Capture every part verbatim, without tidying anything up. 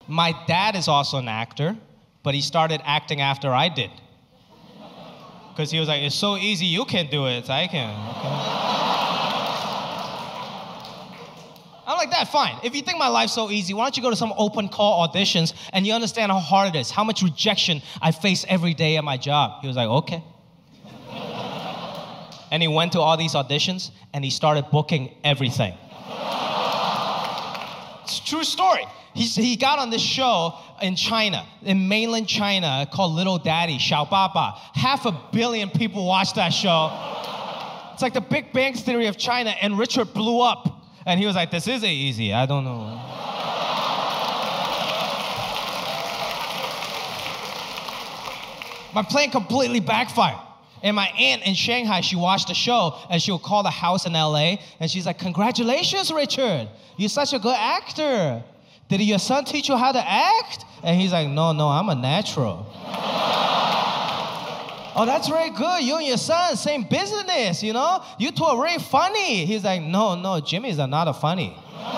My dad is also an actor, but he started acting after I did. Because he was like, it's so easy, you can do it, I can. Okay. I'm like, Dad, fine. If you think my life's so easy, why don't you go to some open call auditions and you understand how hard it is, how much rejection I face every day at my job. He was like, okay. And he went to all these auditions and he started booking everything. It's a true story. He's, he got on this show in China, in mainland China, called Little Daddy, Xiao Baba. Half a billion people watched that show. It's like the Big Bang Theory of China, and Richard blew up. And he was like, this isn't easy, I don't know. My plan completely backfired. And my aunt in Shanghai, she watched the show, and she'll call the house in L A, and she's like, congratulations, Richard. You're such a good actor. Did your son teach you how to act? And he's like, no, no, I'm a natural. Oh, that's very good. You and your son, same business, you know? You two are very funny. He's like, no, no, Jimmy's not a funny.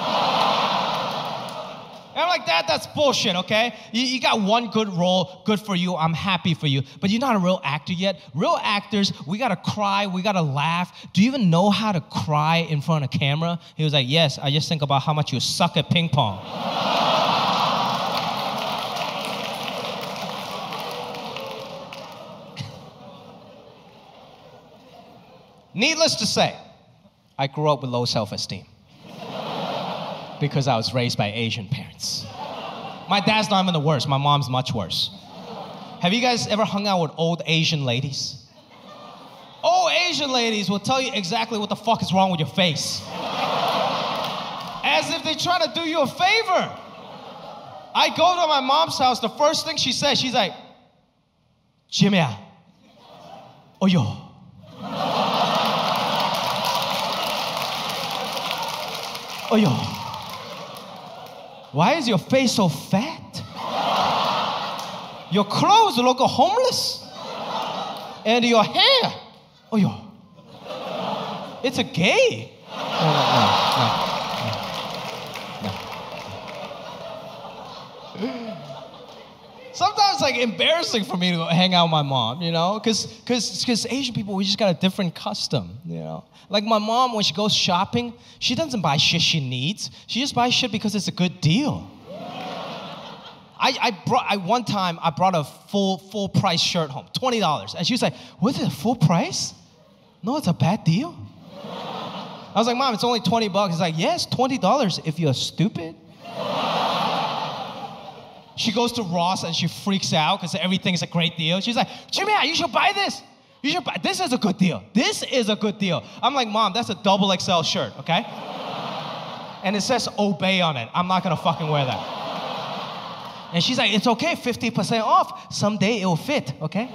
And I'm like, Dad, that's bullshit, okay? You, you got one good role, good for you, I'm happy for you. But you're not a real actor yet. Real actors, we gotta cry, we gotta laugh. Do you even know how to cry in front of camera? He was like, yes, I just think about how much you suck at ping pong. Needless to say, I grew up with low self-esteem because I was raised by Asian parents. My dad's not even the worst. My mom's much worse. Have you guys ever hung out with old Asian ladies? Old Asian ladies will tell you exactly what the fuck is wrong with your face. As if they're trying to do you a favor. I go to my mom's house, the first thing she says, she's like, Jimmy, oh yo. Oh, yo, why is your face so fat? Your clothes look homeless. And your hair, oh, yo, it's a gay. No, no, no, no, no. Sometimes it's like embarrassing for me to hang out with my mom, you know? Because because because Asian people, we just got a different custom, you know? Like my mom, when she goes shopping, she doesn't buy shit she needs. She just buys shit because it's a good deal. I, I brought, I, one time, I brought a full full price shirt home, twenty dollars. And she was like, was it full price? No, it's a bad deal. I was like, Mom, it's only twenty bucks. It's like, yes, twenty dollars if you're stupid. She goes to Ross and she freaks out because everything's a great deal. She's like, Jimmy, you should buy this. You should buy, this is a good deal. This is a good deal. I'm like, Mom, that's a double X L shirt, okay? And it says obey on it. I'm not gonna fucking wear that. And she's like, it's okay, fifty percent off. Someday it will fit, okay?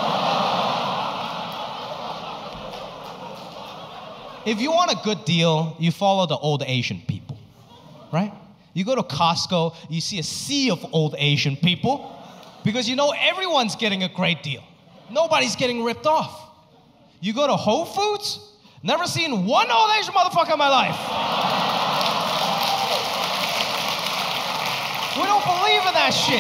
If you want a good deal, you follow the old Asian people, right? You go to Costco, you see a sea of old Asian people because you know everyone's getting a great deal. Nobody's getting ripped off. You go to Whole Foods, never seen one old Asian motherfucker in my life. We don't believe in that shit.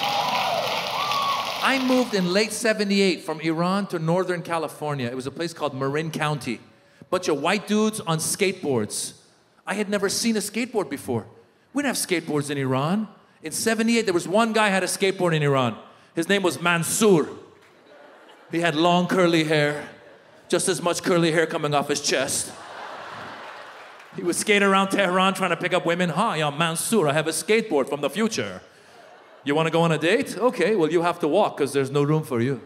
I moved in late seventy-eight from Iran to Northern California. It was a place called Marin County. Bunch of white dudes on skateboards. I had never seen a skateboard before. We didn't have skateboards in Iran. In seventy-eight, there was one guy who had a skateboard in Iran. His name was Mansour. He had long curly hair, just as much curly hair coming off his chest. He would skate around Tehran trying to pick up women. Hi, I'm Mansour. I have a skateboard from the future. You want to go on a date? Okay, well, you have to walk because there's no room for you.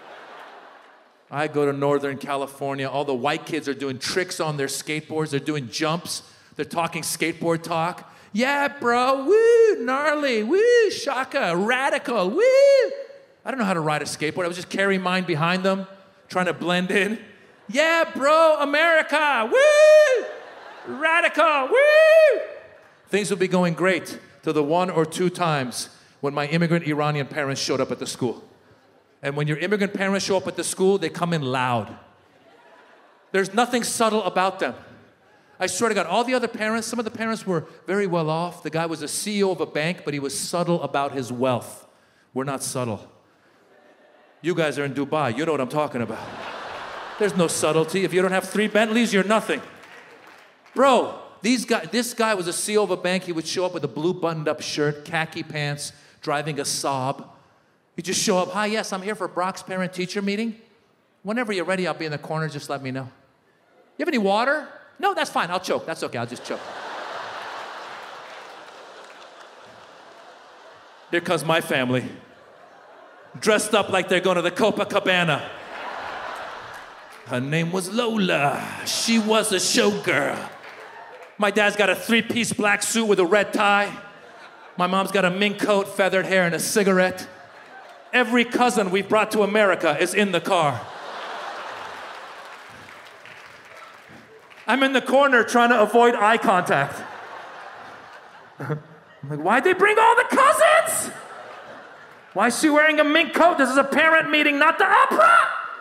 I go to Northern California. All the white kids are doing tricks on their skateboards. They're doing jumps. They're talking skateboard talk. Yeah, bro, woo, gnarly, woo, shaka, radical, woo. I don't know how to ride a skateboard. I was just carrying mine behind them, trying to blend in. Yeah, bro, America, woo, radical, woo. Things would be going great till the one or two times when my immigrant Iranian parents showed up at the school. And when your immigrant parents show up at the school, they come in loud. There's nothing subtle about them. I swear to God, all the other parents, some of the parents were very well off. The guy was a C E O of a bank, but he was subtle about his wealth. We're not subtle. You guys are in Dubai. You know what I'm talking about. There's no subtlety. If you don't have three Bentleys, you're nothing. Bro, these guy, this guy was a C E O of a bank. He would show up with a blue buttoned-up shirt, khaki pants, driving a Saab. He'd just show up, hi, yes, I'm here for Brock's parent-teacher meeting. Whenever you're ready, I'll be in the corner. Just let me know. You have any water? No, that's fine. I'll choke. That's okay. I'll just choke. Here comes my family, dressed up like they're going to the Copacabana. Her name was Lola. She was a showgirl. My dad's got a three-piece black suit with a red tie. My mom's got a mink coat, feathered hair, and a cigarette. Every cousin we've brought to America is in the car. I'm in the corner trying to avoid eye contact. I'm like, why'd they bring all the cousins? Why is she wearing a mink coat? This is a parent meeting, not the opera.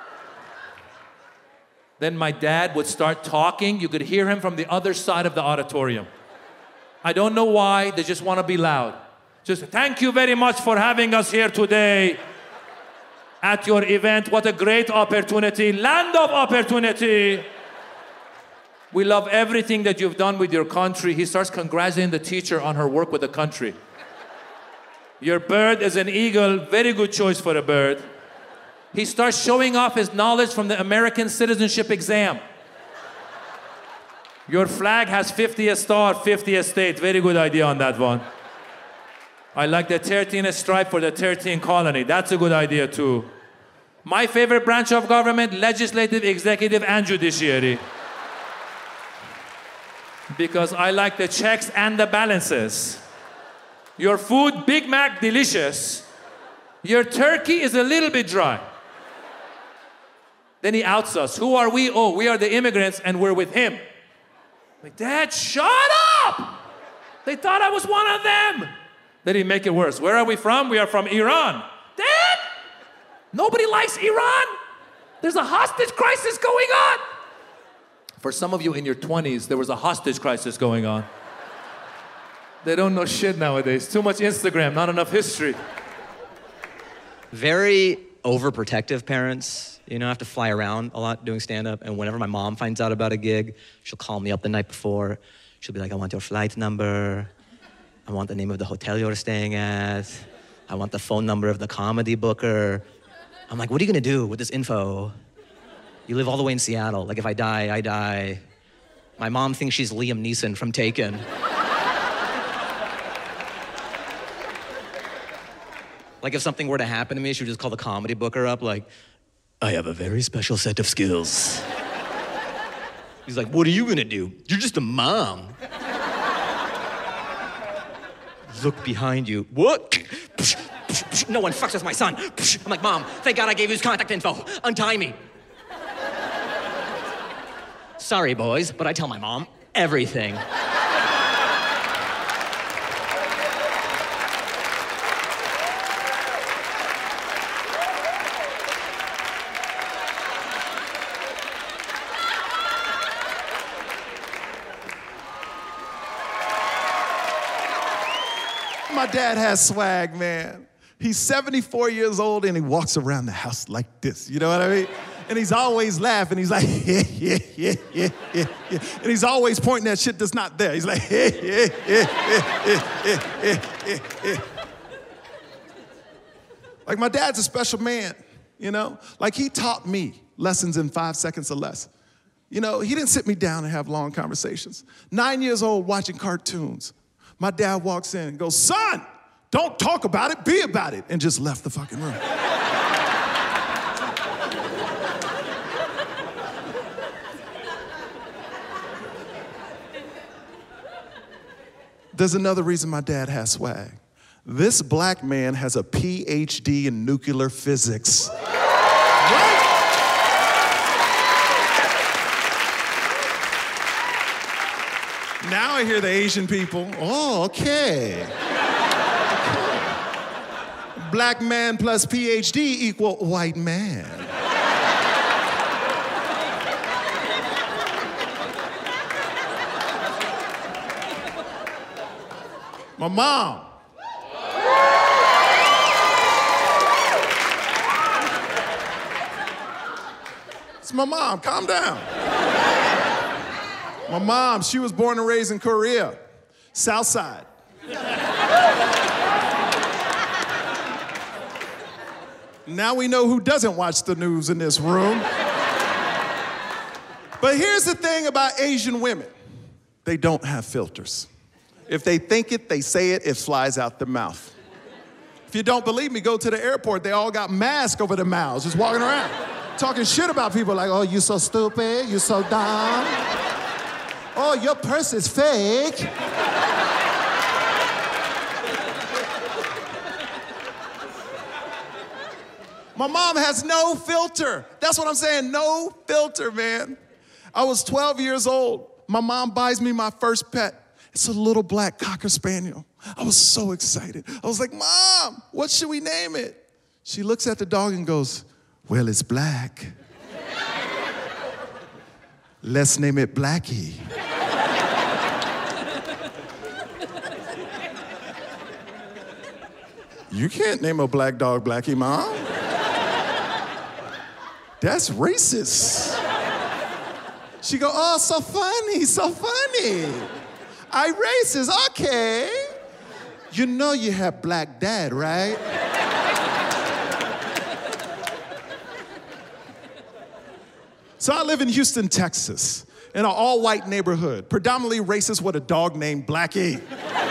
Then my dad would start talking. You could hear him from the other side of the auditorium. I don't know why, they just want to be loud. Just, thank you very much for having us here today at your event. What a great opportunity, land of opportunity. We love everything that you've done with your country. He starts congratulating the teacher on her work with the country. Your bird is an eagle, very good choice for a bird. He starts showing off his knowledge from the American citizenship exam. Your flag has fiftieth star, fiftieth state. Very good idea on that one. I like the thirteenth stripe for the thirteenth colony. That's a good idea too. My favorite branch of government, legislative, executive, and judiciary. Because I like the checks and the balances. Your food, Big Mac, delicious. Your turkey is a little bit dry. Then he outs us. Who are we? Oh, we are the immigrants and we're with him. Like, Dad, shut up! They thought I was one of them. Then he make it worse. Where are we from? We are from Iran. Dad, nobody likes Iran. There's a hostage crisis going on. For some of you in your twenties, there was a hostage crisis going on. They don't know shit nowadays. Too much Instagram, not enough history. Very overprotective parents. You know, I have to fly around a lot doing stand-up, and whenever my mom finds out about a gig, she'll call me up the night before. She'll be like, I want your flight number. I want the name of the hotel you're staying at. I want the phone number of the comedy booker. I'm like, what are you gonna do with this info? You live all the way in Seattle. Like, if I die, I die. My mom thinks she's Liam Neeson from Taken. Like, if something were to happen to me, she would just call the comedy booker up, like, I have a very special set of skills. He's like, what are you gonna do? You're just a mom. Look behind you. What? No one fucks with my son. I'm like, Mom, thank God I gave you his contact info. Untie me. Sorry, boys, but I tell my mom everything. My dad has swag, man. He's seventy-four years old and he walks around the house like this, you know what I mean? And he's always laughing. He's like, yeah, yeah, yeah, yeah, yeah, yeah. And he's always pointing at shit that's not there. He's like, yeah, yeah, yeah, yeah, yeah, yeah, yeah, yeah. Like, my dad's a special man, you know? Like, he taught me lessons in five seconds or less. You know, he didn't sit me down and have long conversations. Nine years old watching cartoons. My dad walks in and goes, son, don't talk about it, be about it, and just left the fucking room. There's another reason my dad has swag. This black man has a P H D in nuclear physics. Right? Now I hear the Asian people, oh, okay. Black man plus P H D equal white man. My mom. It's my mom, calm down. My mom, she was born and raised in Korea, South Side. Now we know who doesn't watch the news in this room. But here's the thing about Asian women. They don't have filters. If they think it, they say it, it flies out their mouth. If you don't believe me, go to the airport. They all got masks over their mouths, just walking around, talking shit about people like, oh, you so stupid, you so dumb. Oh, your purse is fake. My mom has no filter. That's what I'm saying, no filter, man. I was twelve years old. My mom buys me my first pet. It's a little black Cocker Spaniel. I was so excited. I was like, Mom, what should we name it? She looks at the dog and goes, well, it's black. Let's name it Blackie. You can't name a black dog Blackie, Mom. That's racist. She go, oh, so funny, so funny. I racist, okay. You know you have black dad, right? So I live in Houston, Texas, in an all-white neighborhood, predominantly racist with a dog named Blackie.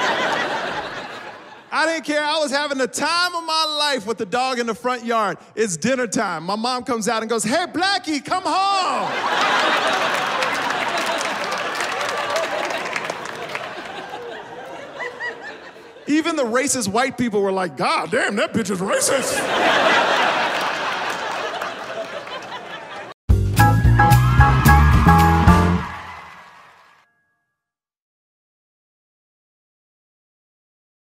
I didn't care. I was having the time of my life with the dog in the front yard. It's dinner time. My mom comes out and goes, hey, Blackie, come home. Even the racist white people were like, God damn, that bitch is racist.